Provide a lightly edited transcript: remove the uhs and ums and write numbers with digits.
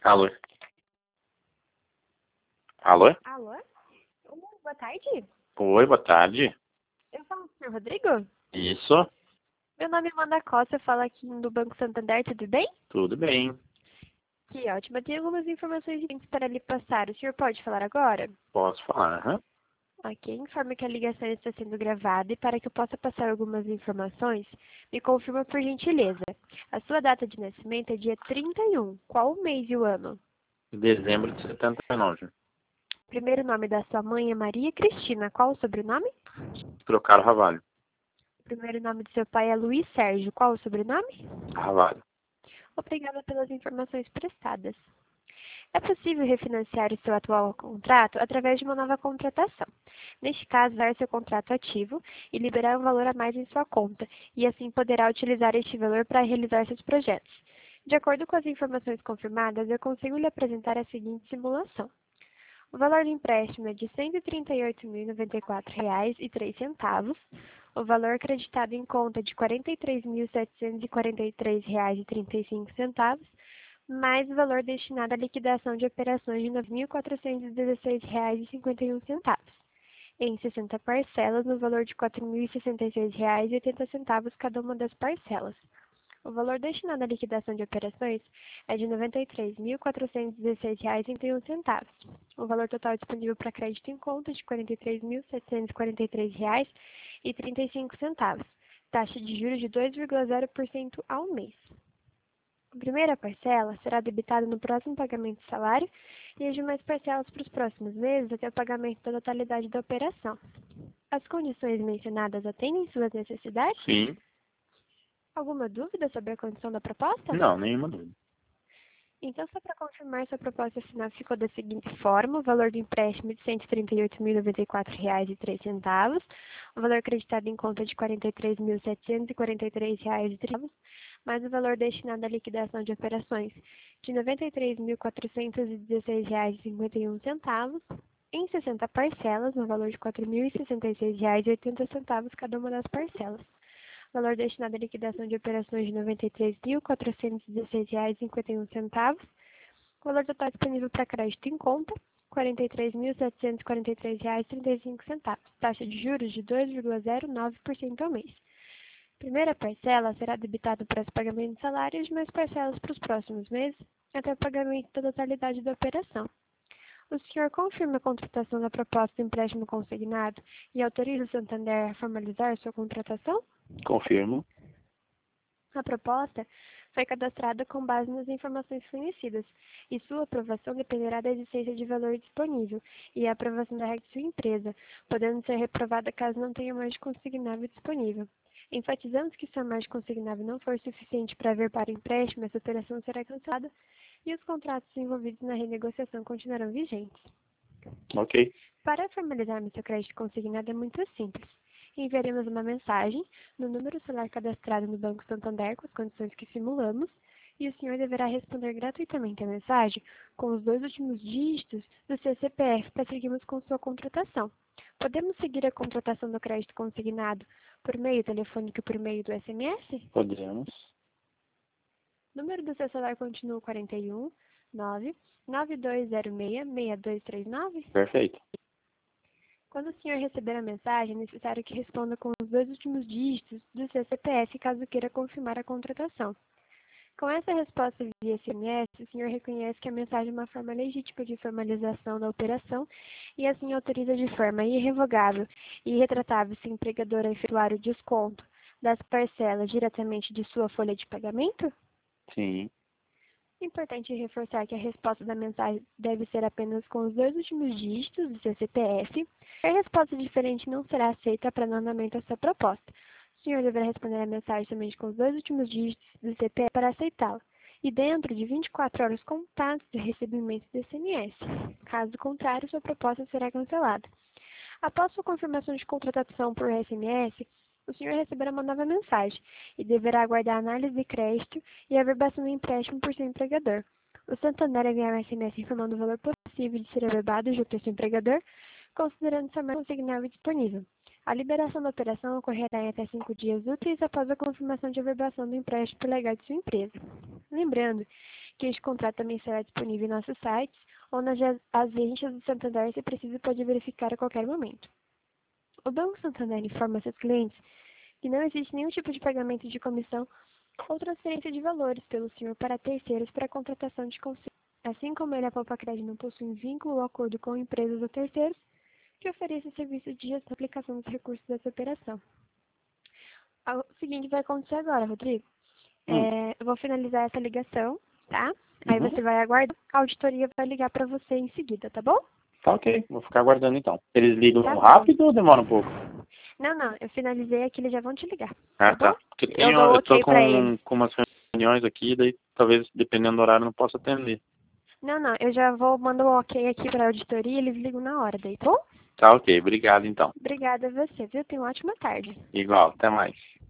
Alô? Alô? Alô? Boa tarde. Oi, boa tarde. Eu falo com o senhor Rodrigo? Isso, Meu nome é Amanda Costa, eu falo aqui do Banco Santander, tudo bem? tudo bem. Que ótimo. Eu tenho algumas informações para lhe passar. O senhor pode falar agora? Posso falar, aham? Ok, informe que a ligação está sendo gravada e para que eu possa passar algumas informações, me confirma por gentileza. A sua data de nascimento é dia 31. Qual o mês e o ano? Dezembro de 79. Primeiro nome da sua mãe é Maria Cristina. Qual o sobrenome? Trocaram Ravalho. Primeiro nome do seu pai é Luiz Sérgio. Qual o sobrenome? Ravalho. Obrigada pelas informações prestadas. É possível refinanciar o seu atual contrato através de uma nova contratação. Neste caso, dar seu contrato ativo e liberar um valor a mais em sua conta, e assim poderá utilizar este valor para realizar seus projetos. De acordo com as informações confirmadas, eu consigo lhe apresentar a seguinte simulação. O valor do empréstimo é de R$ 138.094,03. O valor acreditado em conta é de R$ 43.743,35, mais o valor destinado à liquidação de operações de R$ 9.416,51, em 60 parcelas, no valor de R$ 4.066,80 cada uma das parcelas. O valor destinado à liquidação de operações é de R$ 93.416,31. O valor total disponível para crédito em conta é de R$ 43.743,35. Taxa de juros de 2,0% ao mês. A primeira parcela será debitada no próximo pagamento de salário e as demais parcelas para os próximos meses até o pagamento da totalidade da operação. As condições mencionadas atendem suas necessidades? Sim. Alguma dúvida sobre a condição da proposta? Não, nenhuma dúvida. Então, só para confirmar, sua proposta final ficou da seguinte forma: o valor do empréstimo de R$ 138.094,03, o valor acreditado em conta de R$ 43.743,30, mais o valor destinado à liquidação de operações de R$ 93.416,51, em 60 parcelas, no valor de R$ 4.066,80 cada uma das parcelas. Valor destinado à liquidação de operações de R$ 93.416,51. Valor total disponível para crédito em conta, R$ 43.743,35. Taxa de juros de 2,09% ao mês. Primeira parcela será debitada para os pagamentos de salários, mais parcelas para os próximos meses, até o pagamento da totalidade da operação. O senhor confirma a contratação da proposta do empréstimo consignado e autoriza o Santander a formalizar sua contratação? Confirmo. A proposta foi cadastrada com base nas informações fornecidas, e sua aprovação dependerá da existência de valor disponível e a aprovação da regra de sua empresa, podendo ser reprovada caso não tenha margem consignável disponível. Enfatizamos que se a margem consignável não for suficiente para haver para o empréstimo, essa operação será cancelada e os contratos envolvidos na renegociação continuarão vigentes. Ok. Para formalizarmos seu crédito consignado é muito simples. Enviaremos uma mensagem no número celular cadastrado no Banco Santander com as condições que simulamos e o senhor deverá responder gratuitamente a mensagem com os 2 últimos dígitos do seu CPF para seguirmos com sua contratação. Podemos seguir a contratação do crédito consignado por meio telefônico e por meio do SMS? Podemos. Número do seu celular continua 41 99206 6239? Perfeito. Quando o senhor receber a mensagem, é necessário que responda com os 2 últimos dígitos do seu CPF caso queira confirmar a contratação. Com essa resposta via SMS, o senhor reconhece que a mensagem é uma forma legítima de formalização da operação e assim autoriza de forma irrevogável e irretratável se o empregador a efetuar o desconto das parcelas diretamente de sua folha de pagamento? Sim. É importante reforçar que a resposta da mensagem deve ser apenas com os 2 últimos dígitos do seu CPF. A resposta diferente não será aceita para andamento da sua proposta. O senhor deverá responder a mensagem somente com os 2 últimos dígitos do CPF para aceitá-la, e dentro de 24 horas contadas do recebimento do SMS. Caso contrário, sua proposta será cancelada. Após sua confirmação de contratação por SMS, o senhor receberá uma nova mensagem e deverá aguardar a análise de crédito e a averbação do empréstimo por seu empregador. O Santander enviará um SMS informando o valor possível de ser averbado junto ao seu empregador, considerando sua margem consignável disponível. A liberação da operação ocorrerá em até 5 dias úteis após a confirmação de averbação do empréstimo por legado de sua empresa. Lembrando que este contrato também será disponível em nossos sites ou nas agências do Santander, se preciso, pode verificar a qualquer momento. O Banco Santander informa seus clientes que não existe nenhum tipo de pagamento de comissão ou transferência de valores pelo senhor para terceiros para a contratação de conselho. Assim como ele, a Poupa-Cred não possui vínculo ou acordo com empresas ou terceiros que ofereçam serviços de gestão e aplicação dos recursos dessa operação. O seguinte vai acontecer agora, Rodrigo. Eu vou finalizar essa ligação, tá? Aí você vai aguardar. A auditoria vai ligar para você em seguida, tá bom? Tá ok, vou ficar aguardando então. Eles ligam Tá bom. rápido ou demora um pouco? Não, eu finalizei aqui, eles já vão te ligar. Ah, Tá bom? tá. Porque Eu dou eu tô ok pra eles. com umas reuniões aqui, daí talvez, dependendo do horário, eu não possa atender. Não, eu já vou mandar o ok aqui pra auditoria e eles ligam na hora daí, tá bom? Tá ok, obrigado então. Obrigada a você, viu? Tenha uma ótima tarde. Igual, até mais.